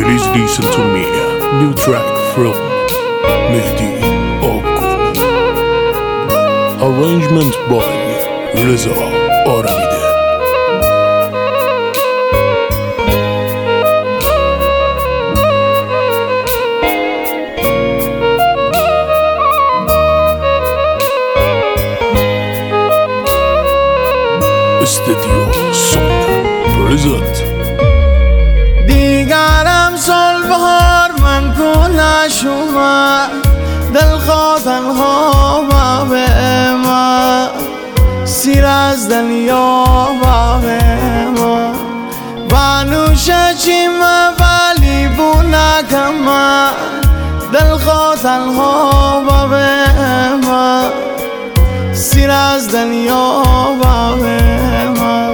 Please listen to me. New track from Mehdi Oku. Arrangement by Reza Aramide. Studio Song Present. دیگرم سال بهار من کنش اومد دلخواه تنها و به ما سیر از دنیا و به ما و نوشه چیم ولی بونکم دلخواه تنها و به ما سیر از دنیا و به ما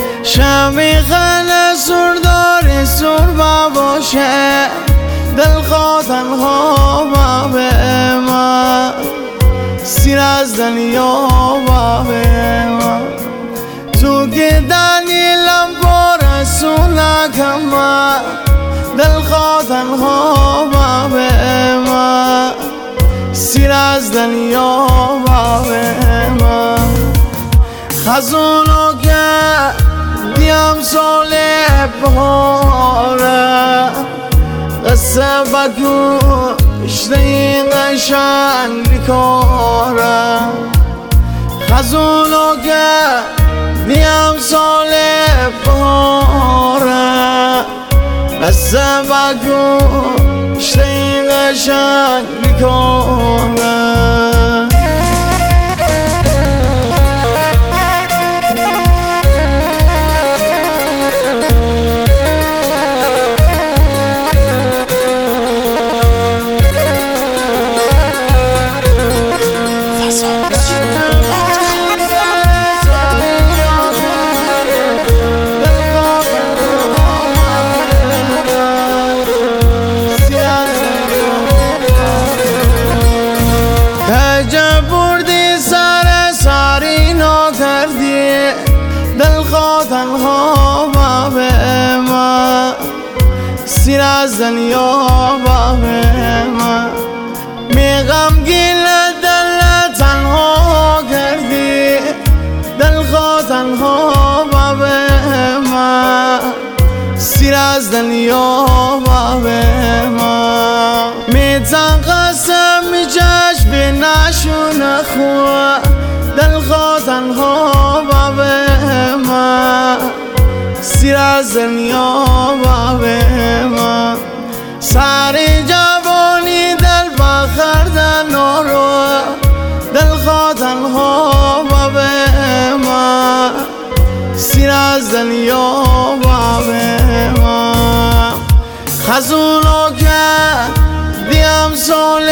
شمیخن سردار سربا باشه دلخواه تنها و به ما سیر از دنیا و به ما تو که دلیلم پر سونکم دلخواه تنها و به ما سیر از دنیا و به ما خزونو که دیم سال بهاره قصه بکشته این قشنگ بیکاره خزونو که دیم سال بهاره قصه بکشته این قشنگ بیکاره بردی سر ساری نکردی دلخواه تنها و به ما سیر از دنیا و به ما میغم گیل دل تنها کردی دلخواه تنها و به ما سیر از دنیا و به ما میتن قسم میچشم به نشون خواه دلخواه تنها و به ما سیر از دنیا و به ما سر جوانی دل بخردن رو دلخواه تنها و به ما سیر از دنیا و به ما خزونو که دیم سال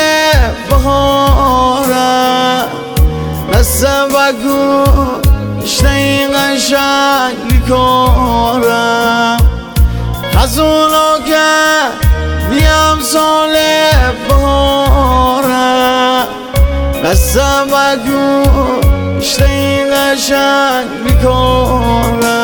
بهاره قصه بکشته این قشنگ بیکاره خزونو که دیم سال بهاره قصه بکشته این قشنگ بیکاره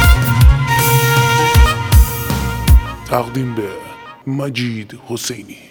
تقدیم به مجید حسینی.